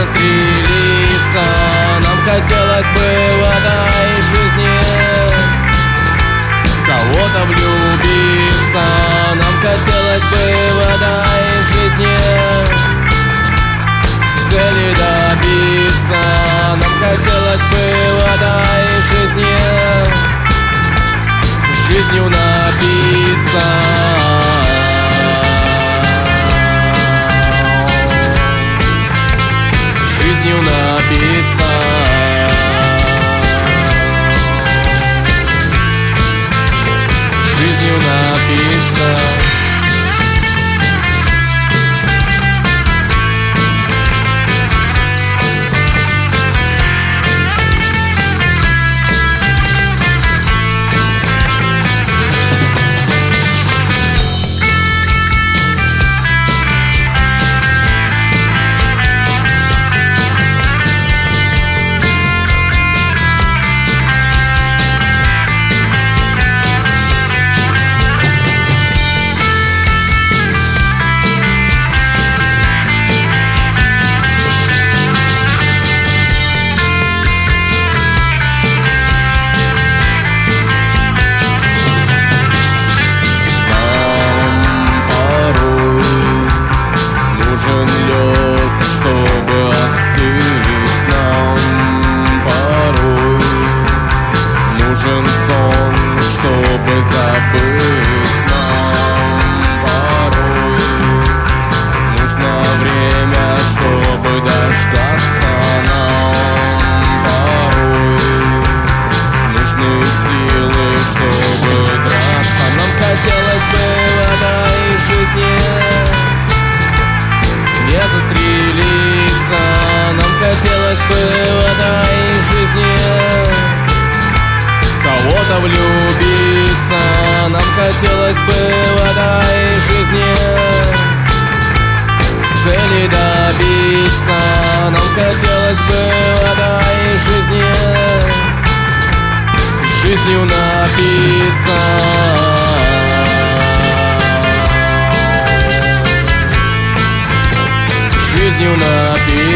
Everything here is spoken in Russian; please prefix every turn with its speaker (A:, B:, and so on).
A: застрелиться. Нам хотелось бы в этой жизни в кого-то влюбиться. Нам хотелось бы в этой жизни цели добиться. Нам хотелось бы в этой жизни жизнью напиться. Жизнью напиться. Жизнью напиться. Нужен лед, чтобы остыть нам порой. Нужен сон, чтобы забыть нам порой. Нужно время, чтобы дождаться нам порой. Нужны силы, чтобы драться. Нам хотелось бы в этой жизни не застрелиться. Нам хотелось бы в этой жизни в кого-то влюбиться. Нам хотелось бы в этой жизни цели добиться. Нам хотелось бы в этой жизни жизнью напиться. Жизнью напиться.